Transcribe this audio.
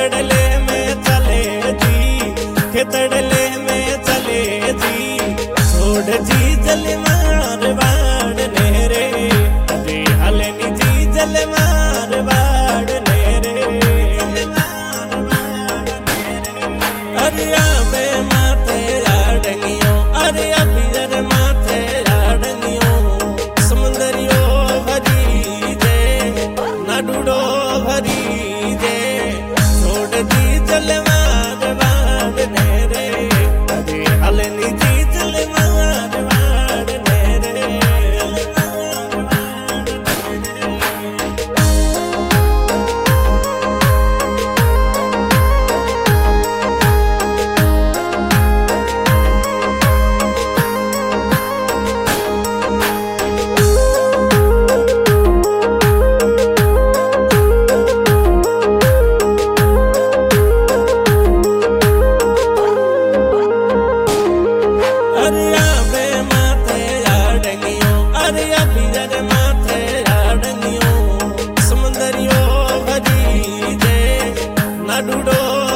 खेतड़ले में चले जी, खेतड़ले में चले जी, छोड़ जी जल मार बाड़ नेरे, अरे हलनी जी जल मार बाड़ नेरे, अरे आबे माथे आड़नियो, अरे अबियर माथे आड़नियो, समुंदरियो भरी जे, नाडूडो भरी जे, छोड़ दी जल मार बाड़ नेरे, अरे हलनी जी जल मार बाड़ नेरे। अरे आबे माथे आड़नियो, अरे अबियर माथे आड़नियो, समुंदरियो भरी जे, नाडूडो